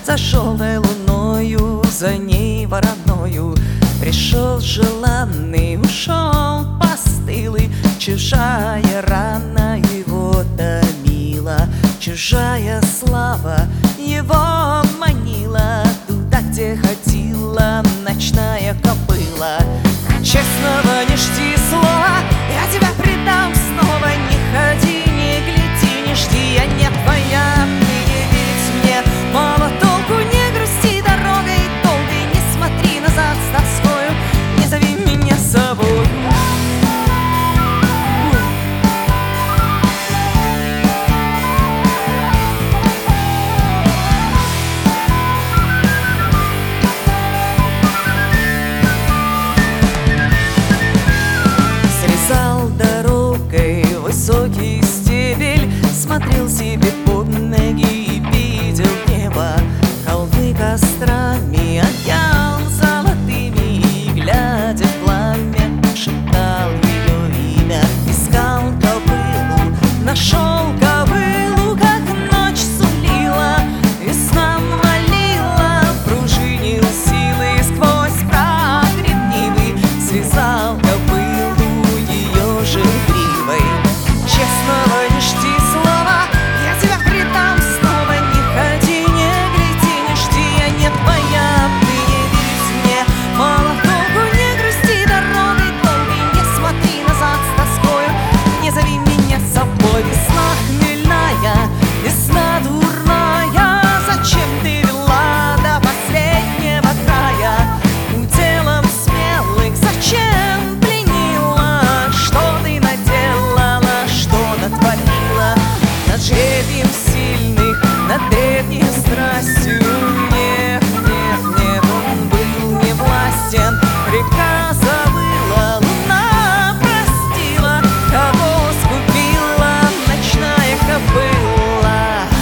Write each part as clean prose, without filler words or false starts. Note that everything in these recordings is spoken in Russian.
За желтой луною, за ней вороною. Пришел желанный, ушел постылый. Чужая рана его томила, чужая слава его манила. Туда, где ходила ночная кобыла. Честного не жди слова, я тебя предам снова. Не ходи, не гляди, не жди, я не твоя. Ты не верить мне, мало толку, не грусти дорогой долгой. Не смотри назад с тоскою, не зови меня с собой. Высокий стебель, смотрел себе под ноги и видел небо. Холмы кострами отъял золотыми, и, глядя в пламя, шептал ее имя. Искал кобылу, нашел кобылу, как ночь сулила, весна молила. Пружинил силы сквозь прах ревнивый, связал кобылу ее же гривой. Честного не жди слова, я тебя предам снова. Не ходи, не гляди, не жди, я не твоя. Ты не верить мне, мало толку, не грусти дорогой долгой. Не смотри назад с тоскою, не зови меня с собой. Весна хмельная, весна дурная, зачем ты вела до последнего края? Уделом смелых зачем пленила? Что ты наделала, натворила над жребием сильных, над древней страстью? Нет, нет, нет, он был не властен. Река забыла, луна простила, кого сгубила ночная кобыла.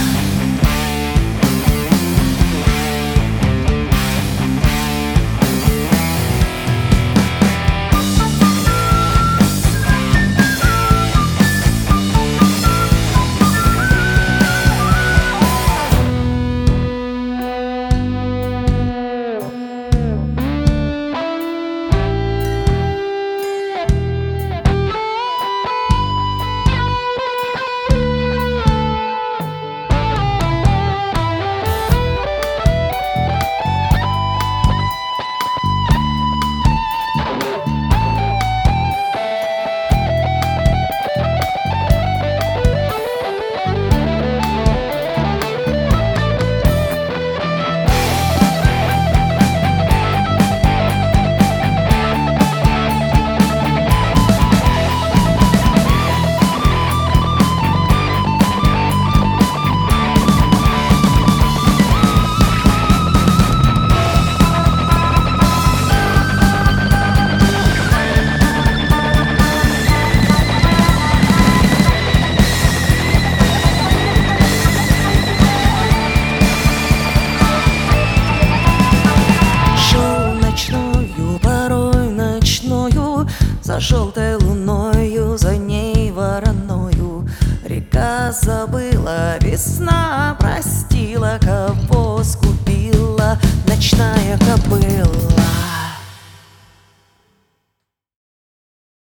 За желтой луною, за ней вороною. Река забыла, весна